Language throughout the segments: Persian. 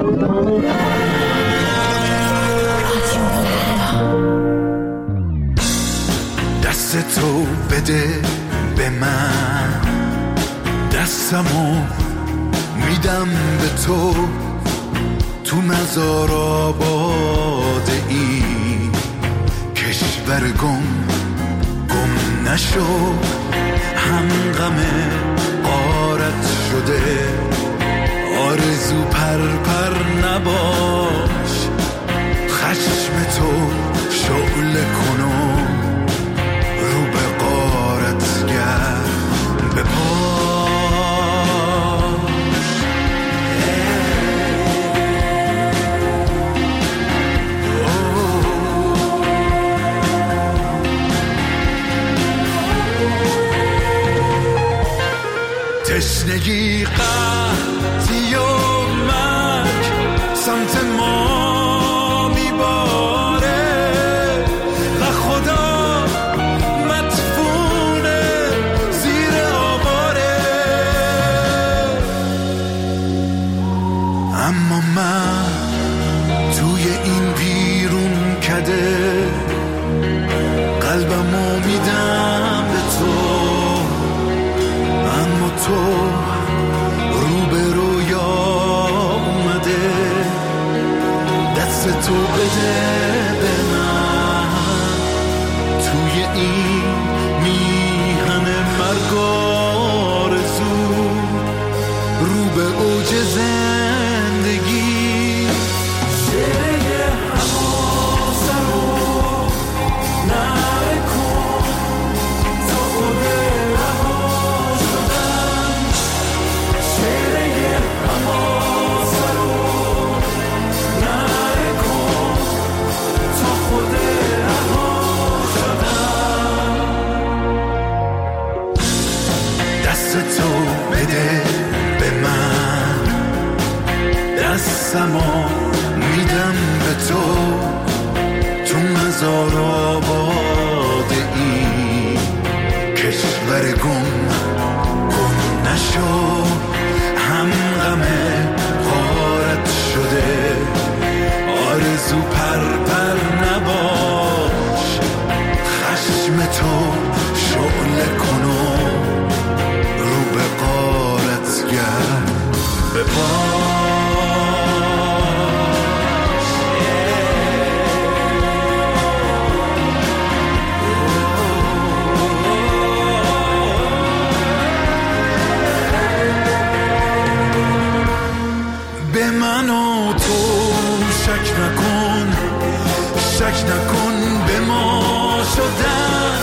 دست تو بده به من، دستمو میدم به تو، تو مزار آباده ای کشور گم نشو، هم غم غارت شده، آرزو پر نباش، خشم تو شعله کنو رو به غارت گرد به پاش. تشنگی قحطی و مرگ سمت ما میباره و خدا مدفونه زیر آواره، اما من توی این بیرون کده قلبمو میدم به تو، اما تو رو به رویا اومده، دست تو بده به من، توی این میهن مرگ آرزو رو به اوج زندگی. شعله حواسه رو نکن تا خود رها شدن، شعله حواسه رو نکن تا خود رها شدن. دست تو بده به من، دستمو میدم به تو، تو مزار آباده ای کشور گم نشو، هم غم غارت شده، آرزو پر نباش، خشم تو شعله کنو رو به غارت گرد به پاش. به من و تو شک نکن، شک نکن به ما شدن،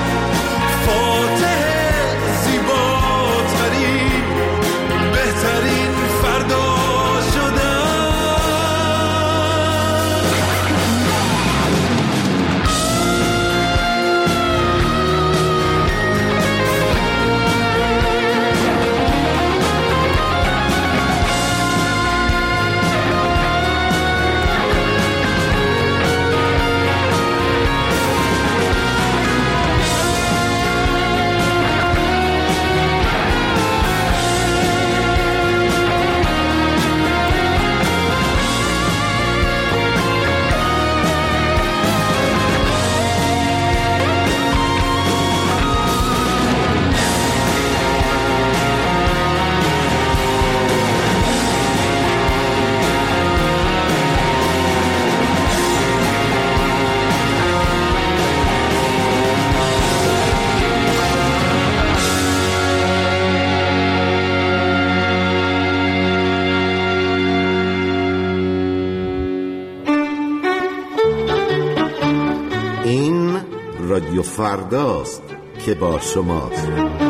فاتح زیباترین بهترین فردا شدن. رادیو فرداست که با شماست.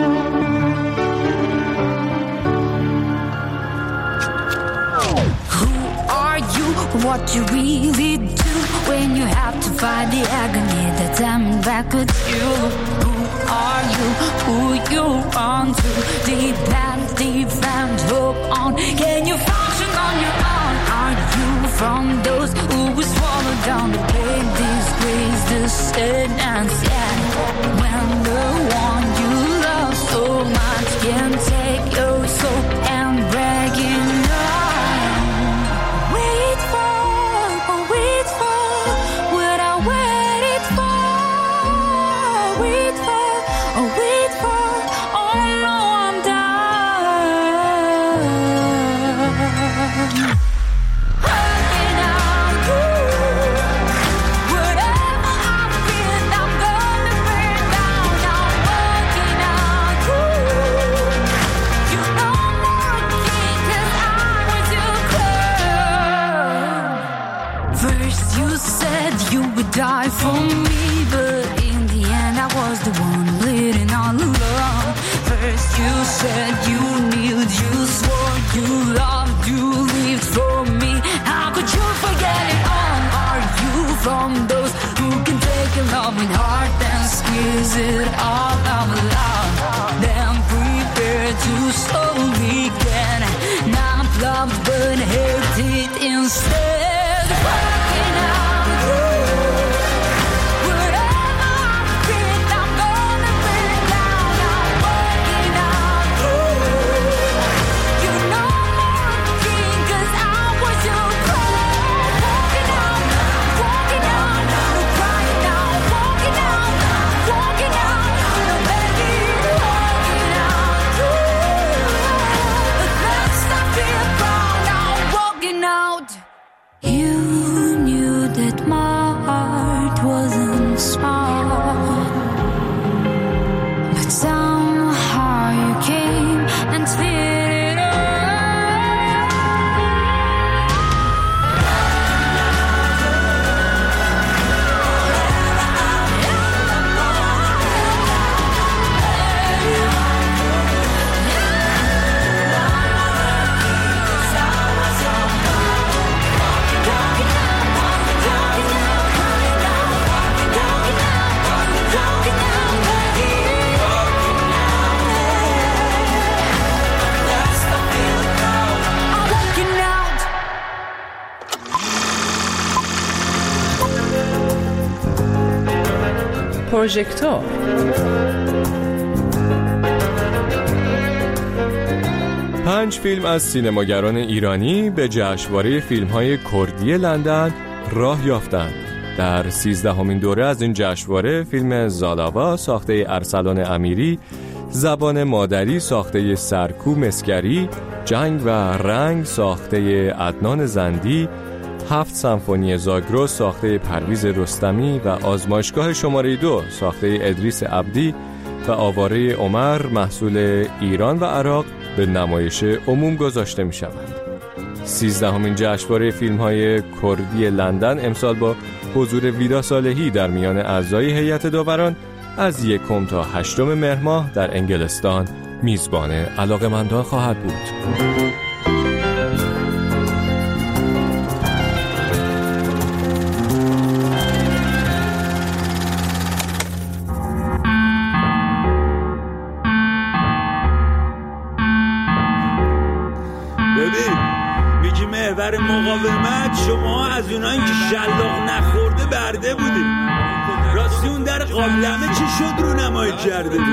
Who are you? What you really do when you have to fight the agony that's coming back with you? Who are you? Who you want to leave past, leave found hope on? Can you function on your own? Are you from those who were swallowed down the pain, disgrace, the sadness? Yeah, when the one you love so much can take your soul and break it down. it all out loud. Then prepare to slowly get not loved but hated instead. Walking out, wherever I've been, I'm gonna bring down. I'm walking out, you know more king, 'cause I was your queen. Walking out, crying out, walking out, no baby, walking out. But that's not being proud, I'm walking out. You knew that my heart wasn't smart, but somehow you came and filled it up. پروژکتور. پنج فیلم از سینماگران ایرانی به جشنواره فیلم‌های کردی لندن راه یافتند. در 13مین دوره از این جشنواره فیلم زالاوا ساخته ارسلان امیری، زبان مادری ساخته سرکو مسگری، جنگ و رنگ ساخته عدنان زندی، 7 سمفونی زاگرس ساخته پرویز رستمی و آزمایشگاه شماره 2 ساخته ادریس عبدی و آواره عمر محصول ایران و عراق به نمایش عموم گذاشته می شوند. 13مین جشنواره فیلم‌های کردی لندن امسال با حضور ویدا صالحی در میان اعضای هیئت داوران از 1 تا 8 مهر ماه در انگلستان میزبان علاقه‌مندان خواهد بود. محور مقاومت شما از اونایی که شلاق نخورده برده بودیم. راستی اون در قابلمه چی شد رو نمایی کرده بود؟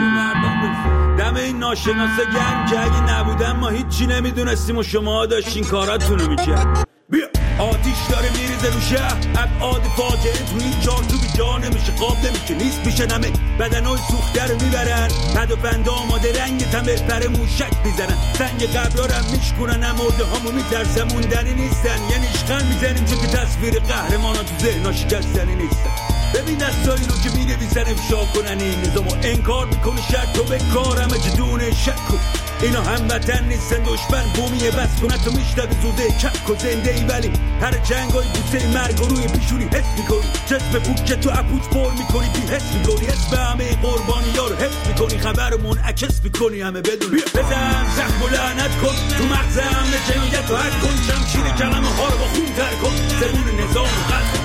دم این ناشناسا گرم که اگه نبودن ما هیچی نمیدونستیم و شما داشتین کاراتونو میکرد. بیا آتیش داره میریزه رو شهر، ابعاد فاجعه تو این جان تو بی جا نمیشه، قاب نمیشه، نیست میشه نمه، بدنای سوخته رو میبرن، پد و پند آماده رنگ تمه پر موشک میزنن، سنگ قبرا رو میشکنن، مرده هامو میترسن موندنی نیستن، یعنی اشغال میزنیم چون که تصویر قهرمانا تو ذهنا شکستنی نیستن. ببین دستایی رو که می‌نویسن افشا کنن این نظامو انکار میکنه، شرط تو به کارم جدونه شک کن، اینا هموطن نیستن دشمن بومیه، بس کنه تو میشنوی زوده کک و زنده ای، ولی هر جنگای بوسه مرگ و روی پیشونی حس میکنی، چشم پوک که تو اپوت پر میکنی بی حس میکنی، اسم همه قربانی ها رو حس میکنی، خبرمون عکس میکنی همه بدون بزن زخم و لعنت کن تو مغز همه جنایت و حد کن، شمشیر کلمه ها رو با خون تر کن، زبون نظام و قلب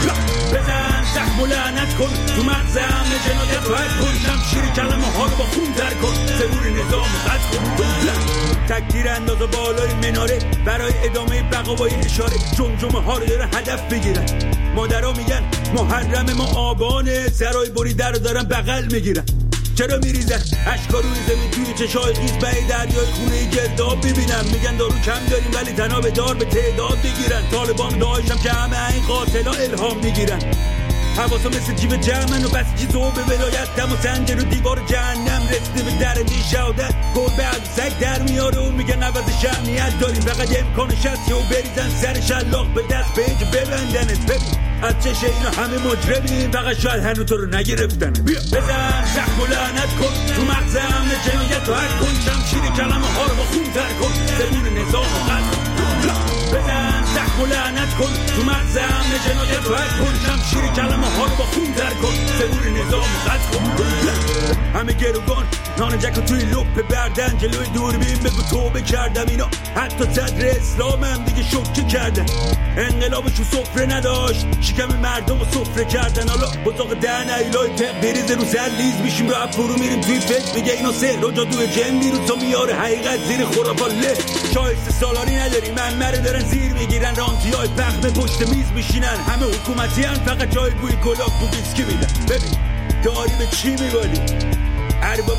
بزن زخم و لعنت کن تو مغز همه جنایت و حد کن، شمشیر کلمه ها رو با خون تر کن، زبون نظام و قلب کن، تکتیر انداز و بالای مناره برای ادامه بقا با این اشاره، جمجمه ها رو داره هدف بگیرن، مادرها میگن محرم ما آبانه، سرای بریده رو دارن بغل میگیرن، چرا میریزن اشکا روی زمین توی چشای خیز به دریای خونه گرداب ببینم، میگن دارو کم داریم ولی تنها به دار به تعداد بگیرن، طالبان داعشم که همه این قاتلا الهام میگیرن، حواسا مثل جیب جمعن و بسیجی زوب ولایت دم و سنجر و دیوار جهنم رسیده به در نیشادت، گربه از سگ در میاره و میگن عوض شمنیت داریم، فقط امکانش هست و بریزن سر شلاق به دست به اینجا ببندنت، ببین از چشه اینا همه مجرمیم، فقط شاید هنو تو رو نگرفتن، بیا بزن زخم و لعنت کن تو مغز همه جنایت و حد کن، شمشیر کلمه ها رو با خون تر کن، زبون نظام و قلب بزن زخم و لعنت لعنت کن تو مغزم جنایت رو حد کن شمشیر کلمه ها رو با خون در کن سبور نظام قد کن همه گروگان نان جکو توی لپ بردن جلوی دوربین بگو توبه کردم اینا حتی صدر اسلامم دیگه شوکه کردن انقلابشو سفره نداشت شکم مردم رو سفره کردن حالا بزاق دهن ایلای تق بریز رو سر لیز میشیم رو فرو میریم توی فکر میگه اینا سهر و جادوی جن بیرون تا میاره حقیقت زیر خرافات له شایسته سالاری نداریم منمره دارن زیر میگیرن رانتی های پخت پشت میز میشینن همه حکومتی هن فقط جای بوی گلاب بو بیسکی میدن ببین داری به چی میبالی ارباب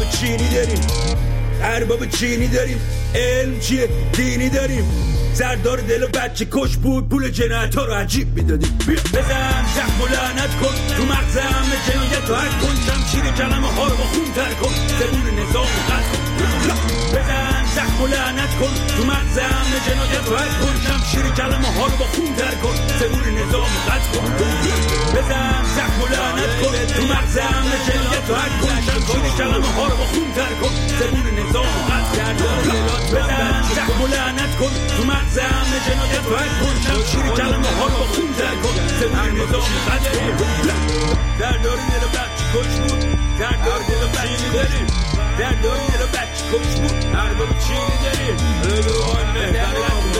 چینی داریم علم چیه دینی داریم سردار دل و بچه کش بود پول جنایت ها رو عجیب میدادیم بزن زخم و لعنت کن تو مغزم جنایت رو حد کن شمشیر کلمه ها رو با خون تر کن سبور نظام قد کن بزن زخم و لعنت کن تو مغزم جنایت رو حد کن شمشیر کلمه ها رو با خون تر کن سبور نظام قد کن بزن زخم و لعنت کن تو مغزم جنایت رو حد کن شمشیر کلمه ها رو با خون تر کن سبور نظام قد کن بزن زخم و لعنت کن تو مغزم جنایت رو حد کن شمشیر کلمه ها رو با خون تر کن سبور نظام قد کن درداری دل بچه کش بود درداری دل بچه داریم درداری دل بچه کش بود ارباب چینی داریم بزن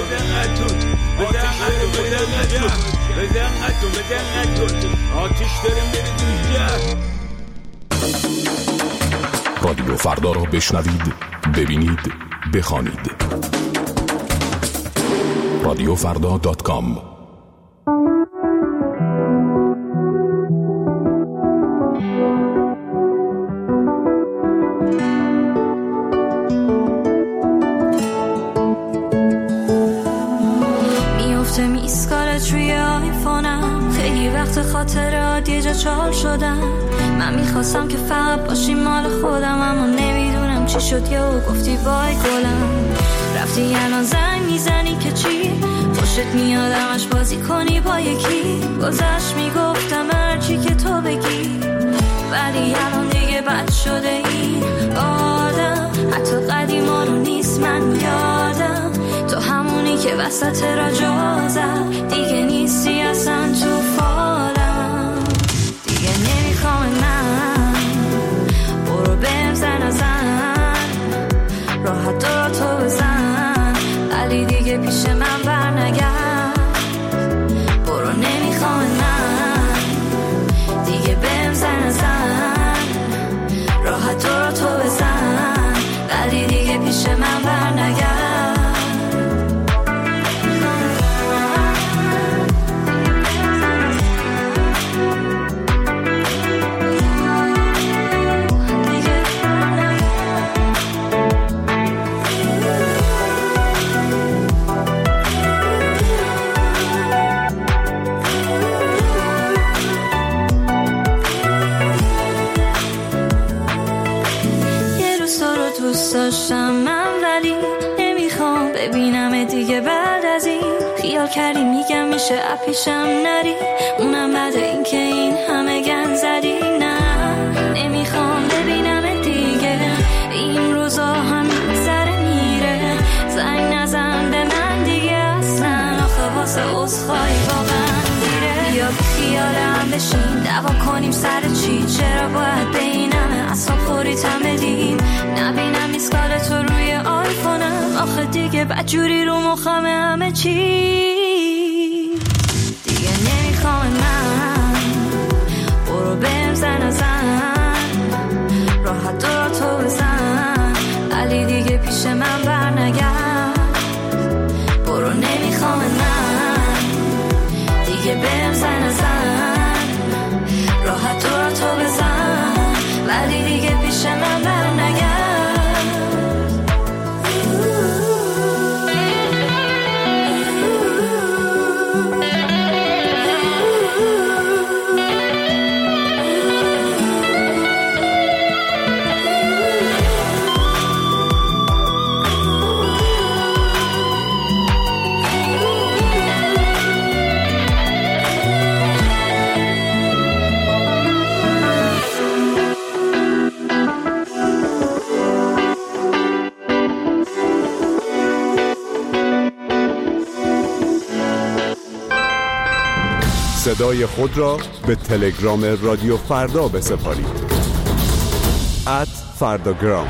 آتیش داریم بریدیم جهر رادیو فردا را بشنوید ببینید بخوانید radiofrda.com میفته میسکالت روی آیفونم خیلی وقت خاطرات یه جا چال شدم من میخواستم که فقط باشی مال خودم اما نمیدونم چی شد یا گفتی بای گلم رفتی یه زنگ میزنی که چی خوشت میاد همش بازی کنی با یکی گذشت میگفتم هرچی که تو بگی ولی الان دیگه بد شده این آدم حتی قدیما رو نیست من یادم تو همونی که وسط راجع زد دیگه نیستی اصلا تو فالم دیگه نمیخوام من برو بهم زن راحت دارا تو بزن ولی دیگه پیش من برنگرد برو نمیخوام من دیگه بهم زن راحت دارا تو بزن ولی دیگه پیش من برنگرد داشتم من ولی نمیخوام ببینم دیگه بعد از این خیال کردی میگم میشه اپیشم نری اونم بعد این که این همه گن زدی نه نمیخوام ببینم دیگه این روزا هم میگذره میره زنگ نزن به من دیگه اصلا آخه واسه عذرخواهی واقعا دیره یا خیالم بشین دعوا کنیم سر چی چرا باید بینمه اصلا خوریتم بدیم نبینم میسکال تو روی آیفونم آخه دیگه بدجوری رو مخم همه چی دیگه نمیخوام من برو بهم زن راحت دارا تو بزن ولی دیگه پیش من برنگرد برو نمیخوام من دیگه بهم زن راحت دارا تو بزن ولی دیگه پیش من برنگرد صدای خود را به تلگرام رادیو فردا بسپارید. @فرداگرام.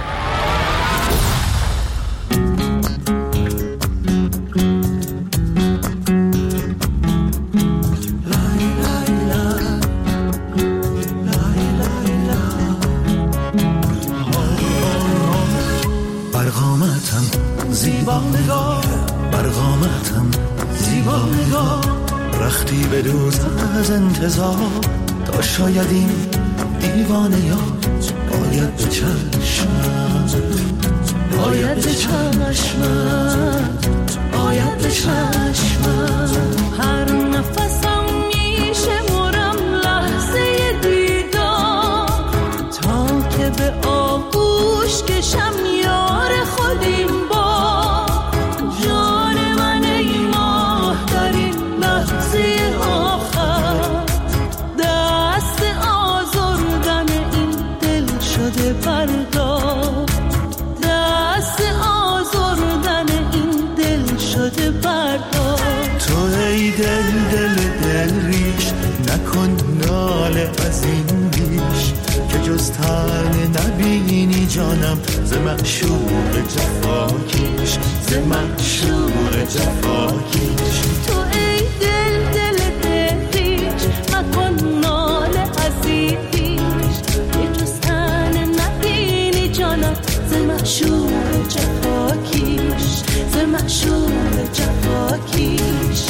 برقامتم زیبا نگاه، برقامتم زیبا نگاه، رختی بدوز از انتظار تا شاید این دیوانیات باید به چشمت، باید به چشمت، باید به چشمت. هر نفسم میشمرم لحظه دیدار تا که به آغوش کشم یار خودیم با جان من ای ماه در این لحظه آخر. دست آزردن این دل شده بردار، دست آزردن این دل شده بردار. تو ای دل دل دل ریش نکن ناله از این بیش که جز تن نبینی جانم ز معشوق جفاکیش، ز معشوق جفاکیش. تو ای دل دل دل ریش مکن ناله از این بیش که جز تن نبینی جانم ز معشوق جفاکیش، ز معشوق جفاکیش.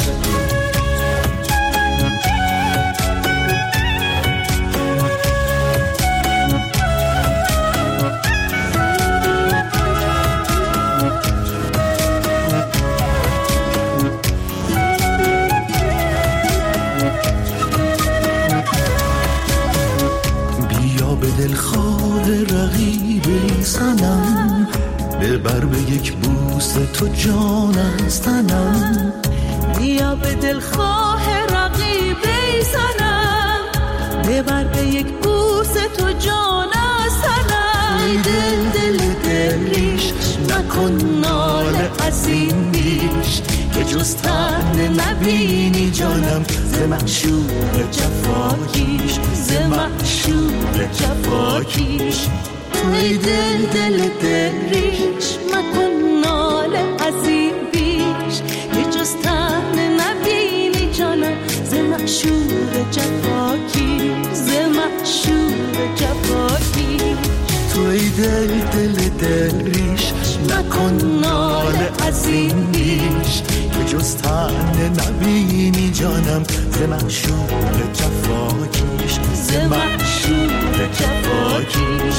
دلخواه رقیبی سنم ببر به یک بوس تو جان از تنم. بیا به دلخواه رقیبی سنم ببر به یک بوس تو جان از تنم. دل دل دل ریش نکن ناله از این بیش که جز تن نبینی جانم ز معشوق جفاکیش، ز معشوق جفاکیش. توی دل دل دل ریش مکن ناله از این بیش که جز تن نبینی جانم ز معشوق جفاکیش، ز معشوق جفاکیش. توی دل دل دل ریش نکن ناله از این بیش که جز تن نبینی جانم ز معشوق جفاکیش، ز معشوق جفاکیش.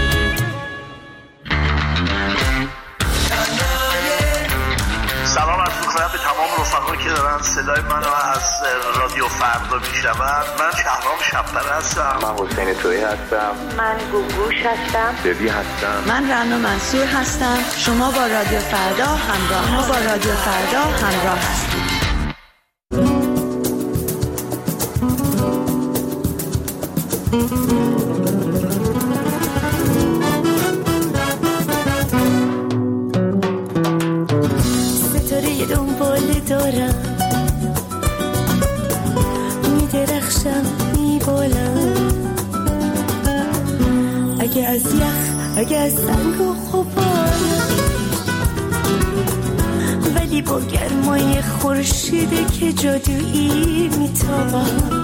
سلام عرض می‌کنم به تمام رفقایی که دارن صدای منو از رادیو فردا میشنون. من شهرام شب‌پره هستم. من حسین تویی هستم. من گوگوش هستم. ببی هستم. من رنا منصور هستم. شما با رادیو فردا همراه هستید. ستاره دنبال دارم میدرخشم میبالم، اگه از یخ اگه از سنگ و غبار، ولی با گرمای خورشیده که جادویی میتابم.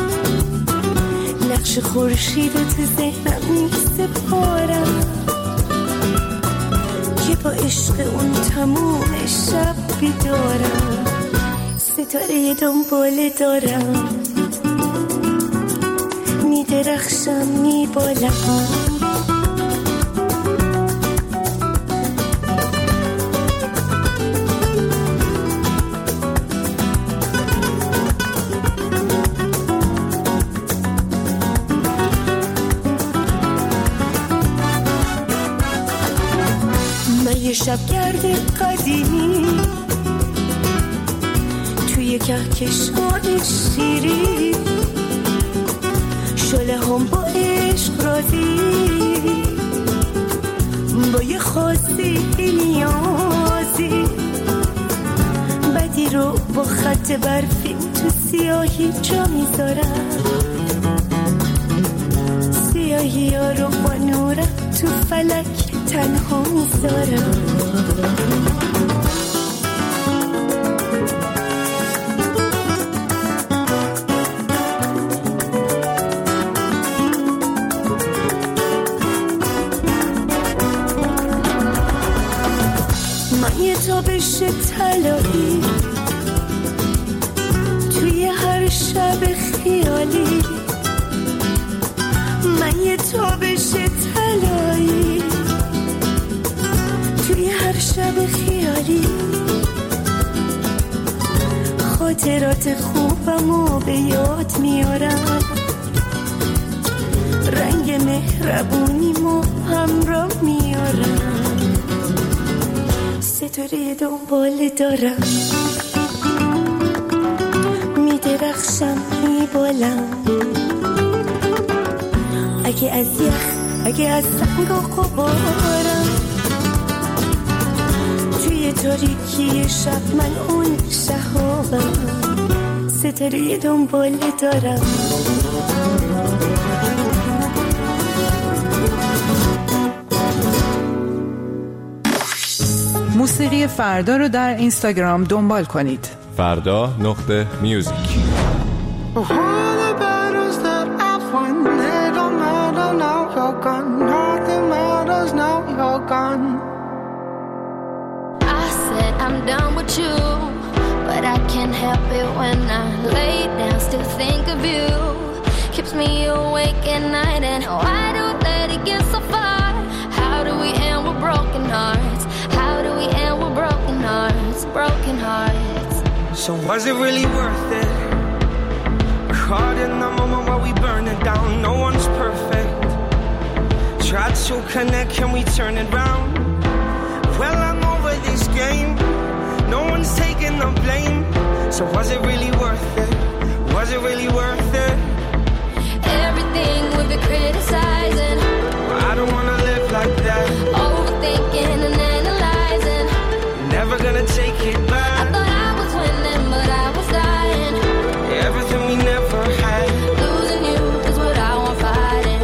نقش خورشید و تو ذهنم میسپارم که با عشق اون تموم شب بیدارم. ستاره دنبال دارم میدرخشم میبالم، یه شبگرد قدیمی توی کهکشان شیری، شله هم با عشق راضی، با یه خواستی نیازی، بدی رو با خط برفی تو تو سیاهی جا میذارم، سیاهی ها رو با نورم تو فلک تنها میذارم. من یه تابش طلایی توی هر شب خیالی، من یه تابش طلایی توی هر شب خیالی، خاطرات خوبمو به یاد میارم، رنگ مهربونیمو همراه میارم، ستاره دنبال دارم، میدرخشم میبالم، اگه از یخ اگه از سنگ و غبارم، توی تاریکی شب من اون شهابم، ستاره دنبال دارم. موسیقی فردا رو در اینستاگرام دنبال کنید. فردا.music. I said I'm done with you, but I can't help it when I lay down, still think of you. Keeps me awake at night, and why do we let it get so far? How do we end with broken hearts? How do we end with broken hearts? Broken hearts. So was it really worth it? Caught in the moment while we burn it down. No one's perfect. Tried to connect, can we turn it round? Well, I'm over this game. No one's taking the blame. So was it really worth it? Was it really worth it? Everything we've been criticizing, I don't wanna live like that. overthinking and analyzing. Never gonna take it back. I thought I was winning, but I was dying. Everything we never had. Losing you is what I want fighting.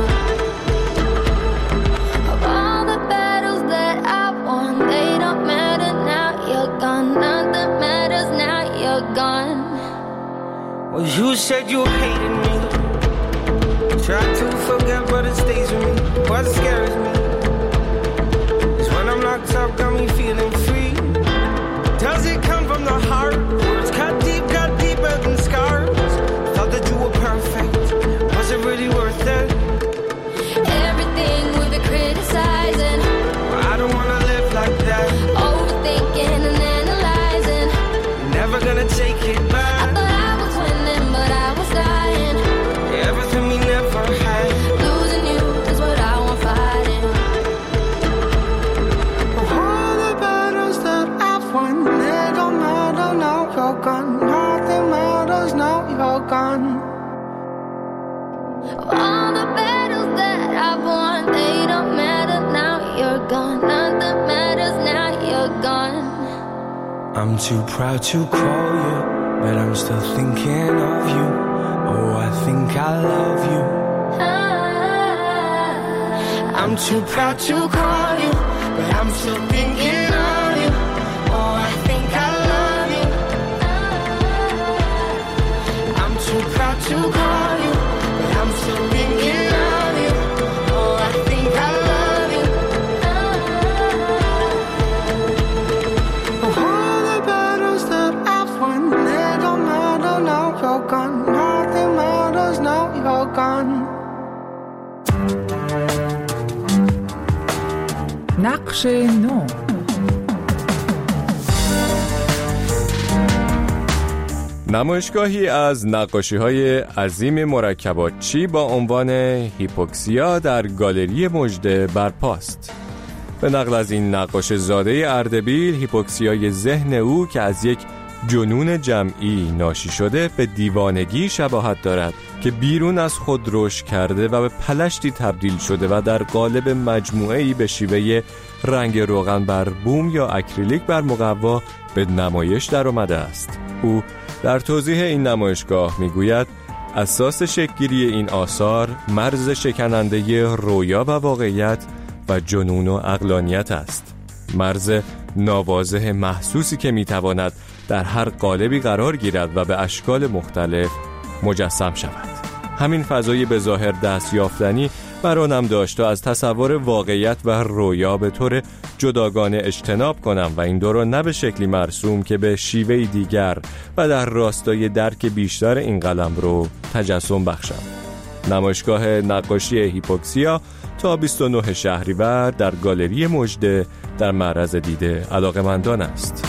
Of all the battles that I won, they don't matter now you're gone. Nothing matters now you're gone. Well, you said you hated me. Try to forget, but it stays with me. What scares me is when I'm locked up, got me feeling free. Does it come from the heart? Words cut deeper than scars. Thought that you were perfect. Was it really worth it? Everything we've been criticizing, I don't wanna live like that. overthinking and analyzing. Never gonna take it back. I thought I was winning, but I was dying. Everything we never had. Losing you is what I want fighting. All the battles that I've won, they don't matter now you're gone. Nothing matters now you're gone. All the battles that I've won, they don't matter now you're gone. Nothing matters now you're gone. I'm too proud to call you, but I'm still thinking of you. Oh, I think I love you. I'm too proud to call you, but I'm still thinking of you. Oh, I think I love you. I'm too proud to call you, but I'm still thinking of you. Oh, I think I love you. All the battles that I've won, they don't matter now you're gone. Nothing matters now you're gone. نقش نو. نمایشگاهی از نقاشی‌های عظیم مرکباتچی با عنوان هیپوکسیا در گالری مژده برپاست. به نقل از این نقاش زاده اردبیل، هیپوکسیای ذهن او که از یک جنون جمعی ناشی شده به دیوانگی شباهت دارد که بیرون از خود رشد کرده و به پلشتی تبدیل شده و در قالب مجموعه‌ای به شیوه رنگ روغن بر بوم یا اکریلیک بر مقوا به نمایش در آمده است. او در توضیح این نمایشگاه میگوید اساس شکل‌گیری این آثار مرز شکننده رویا و واقعیت و جنون و عقلانیت است. مرز ناواضح محسوسی که میتواند در هر قالبی قرار گیرد و به اشکال مختلف مجسم شود. همین فضای به ظاهر دست یافتنی برانم داشت تا از تصور واقعیت و رویا به طور جداگانه اجتناب کنم و این دو را نه به شکلی مرسوم که به شیوهی دیگر و در راستای درک بیشتر این قلمرو تجسم بخشم. نمایشگاه نقاشی هیپوکسیا تا 29 شهریور در گالری مژده در معرض دید علاقه‌مندان است.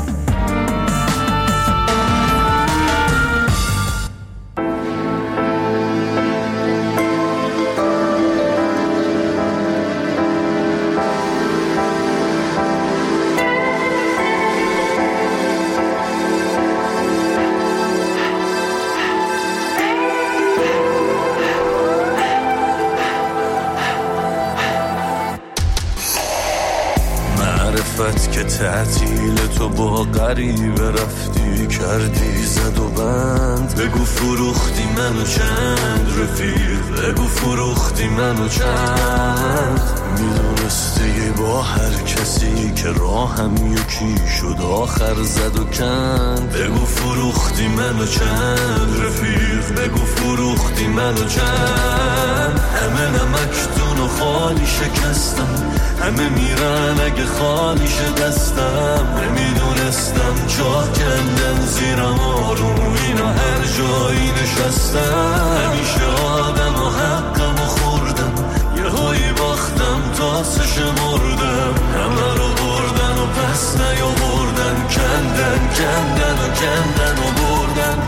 که تعطیل تو با غریبه رفتی کردی زد و بند. بگو فروختی منو چند رفیق، بگو فروختی منو چند. میدونستی با هر کسی که راهم یکی شد آخر زد و کند. بگو فروختی منو چند رفیق، بگو فروختی منو چند. همه نمکتون و خالی شکستم، همه میرن اگه خالی شه دستم. نمیدونستم جا کندن زیرم آروم اینا هر جایی نشستم. همیشه آدم و حقم و خوردم، یه هایی باختم تا سش مردم. همه رو بردن و پس نیا بردن، کندن کندن و کندن و بردن.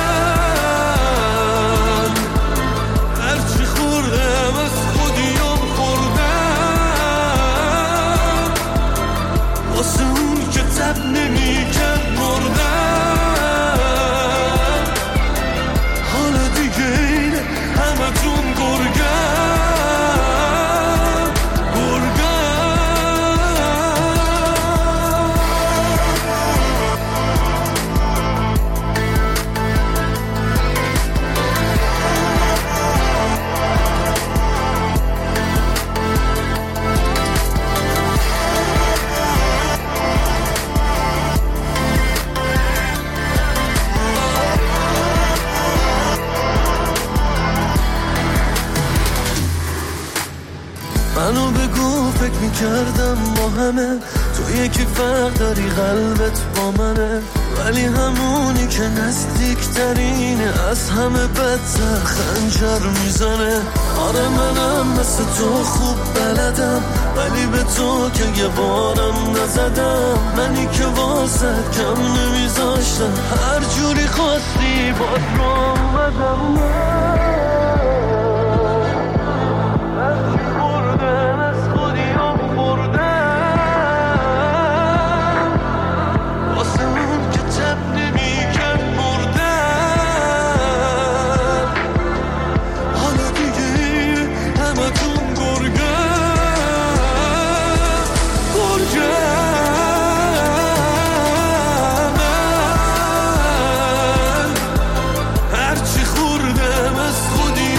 من هرچی خوردم از خودیم خوردم، واسه اون که تب نمی کرد مردم. حالا دیگه اینه همه تون منو بگو فکر میکردم با همه تو یکی فرق داری قلبت با منه، ولی همونی که نزدیک ترینه از همه بدتر خنجر میزنه. آره منم مثل تو خوب بلدم، ولی به تو که یه بارم نزدم. منی که واسه کم نمیذاشتم، هر جوری خواستی باز رو اومدم. خودی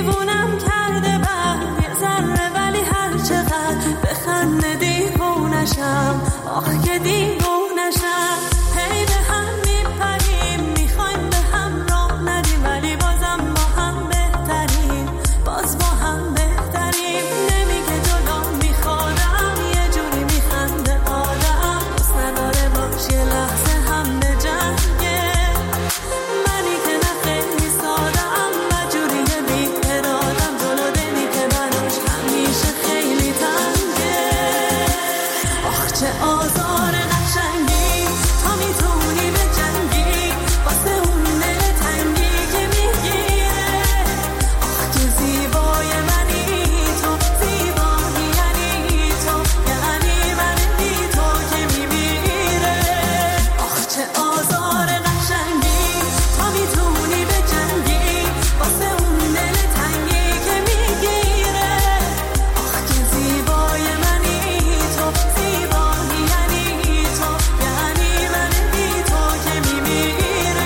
دیوونم کرده بعد یه ذره، ولی هر چقدر بخنده دیوونشم، آخ که دیوونشم. هی به هم میپریم، میخوایم به هم راه ندیم، ولی بازم با هم بهتریم، باز با هم بهتریم. نمیگه جلو میخورم، یه جوری میخنده آدم، دوست نداره باش یه لحظه هم به جنگه. منی که نه خیلی سادم و جوری بی ارادم، جلو دلی که براش همیشه خیلی تنگه. آخ چه آزار قشنگی، تا میتونی به جنگی واسه اون دل تنگی که میگیره. آخ که زیبای منی تو، زیبایی یعنی تو، یعنی من بی تو که میمیره. آخ چه آزار قشنگی، تا میتونی به جنگی واسه اون دل تنگی که میگیره. آخ که زیبای منی تو، زیبایی یعنی تو، یعنی من بی تو که میمیره.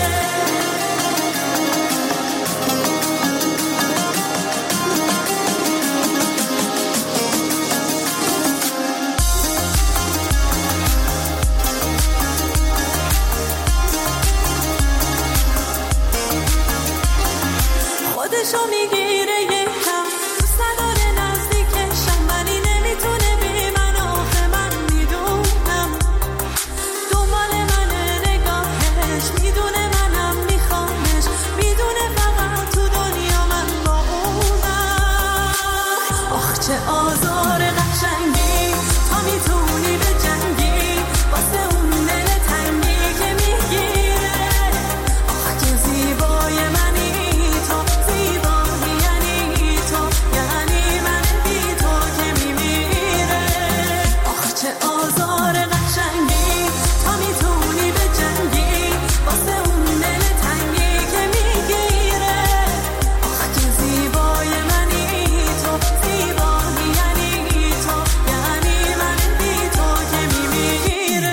خودشو میگیره یکم، دوست نداره نزدیکشم، ولی نمیتونه بی من، آخه من میدونم دنبال منه نگاهش، میدونه منم میخوامش، میدونه فقط تو دنیا من با اونم. آخ چه آزار قشنگی، تا میتونی به جنگی واسه اون دل تنگی که میگیره. آخ که زیبای منی تو، زیبایی یعنی تو، یعنی من بی تو که میمیره. آخ چه آزار قشنگی، تا میتونی به جنگی واسه اون دل تنگی که میگیره. آخ که زیبای منی تو، زیبایی یعنی تو، یعنی من بی تو که میمیره.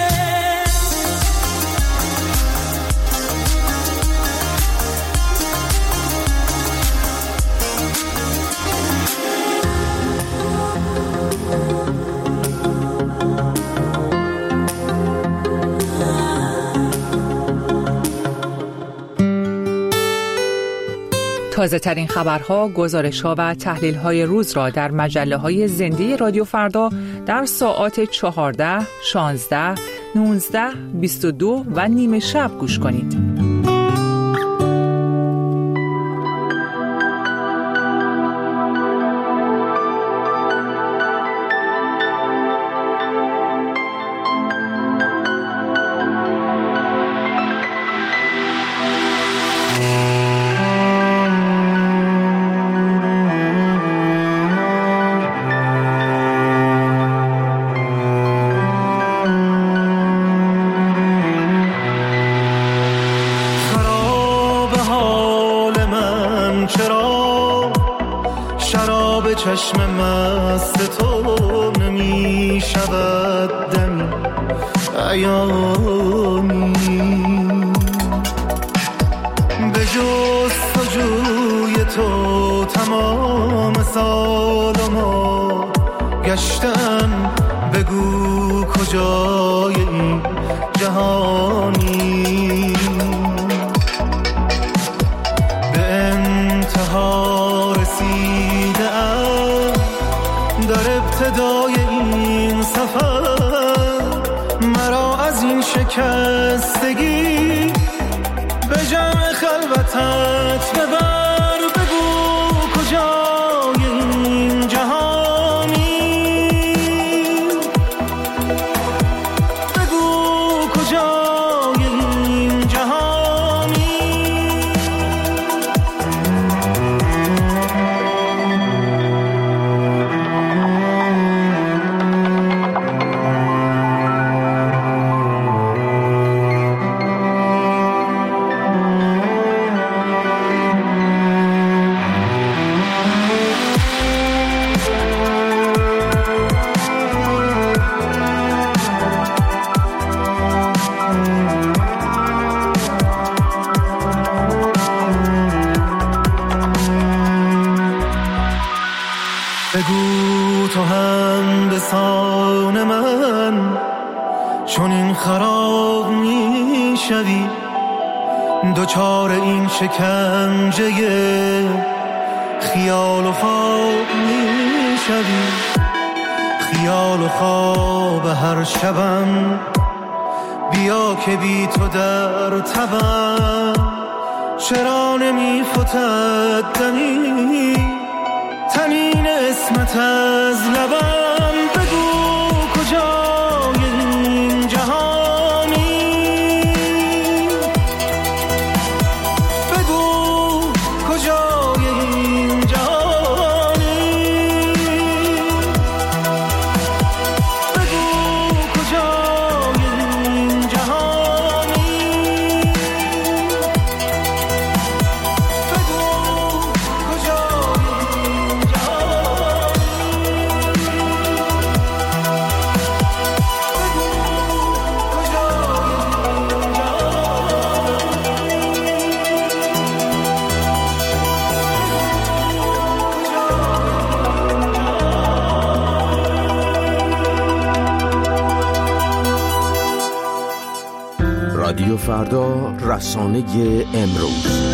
تازه ترین خبرها، گزارش‌ها و تحلیل‌های روز را در مجله‌های زنده رادیو فردا در ساعات 14، 16، 19، 22 و نیمه شب گوش کنید. چشم مست تو نمی شود دمی عیانی، به جستجوی تو تمام سال ما گشتم، بگو کجای این جهانی. به انتها رسیدم در ابتدای این سفر، مرا از این شکستگی به جمع خلوتت ببر. بگو کجای این جهانی، بگو کجای این جهانی. بگو تو هم به سان من چون این خراب می شوی، دوچار این شکنجه خیال و خواب می شوی. خیال و خواب هر شبم بیا که بی تو در تبم، چرا نمی فتد دمی تنین اسمت از لبم. بگو کجای این جهانی، بگو کجای این جهانی، بگو کجای این جهانی، بگو کجای این رادیو فردا، رسانه امروز.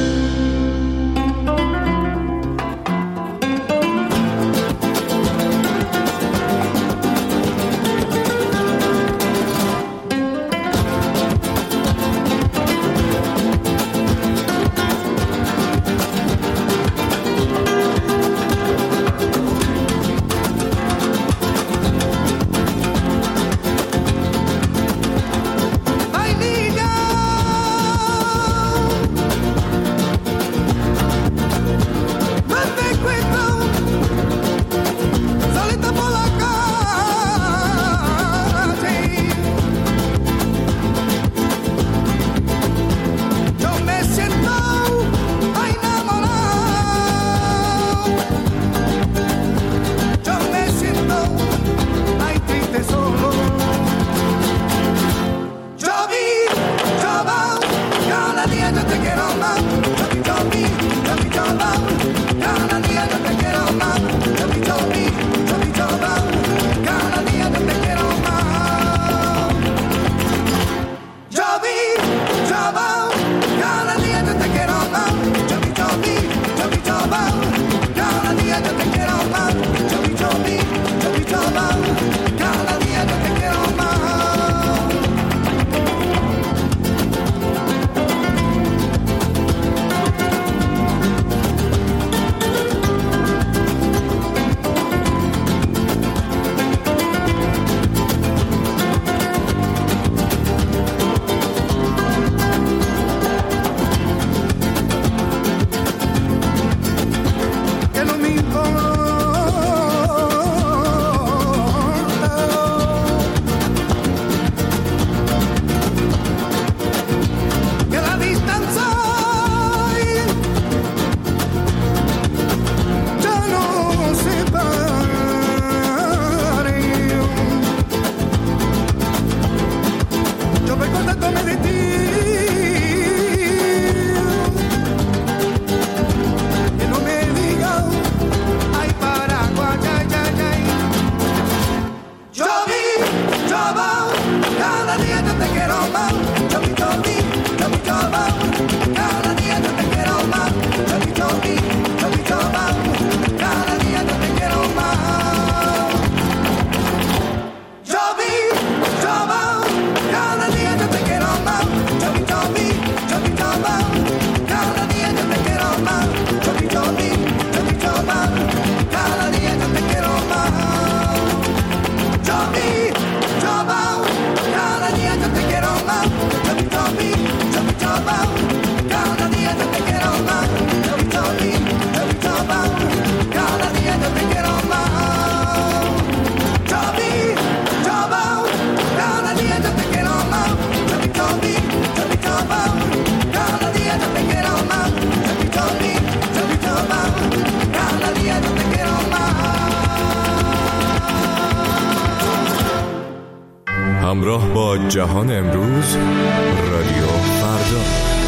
همراه با جهان امروز، رادیو فردا.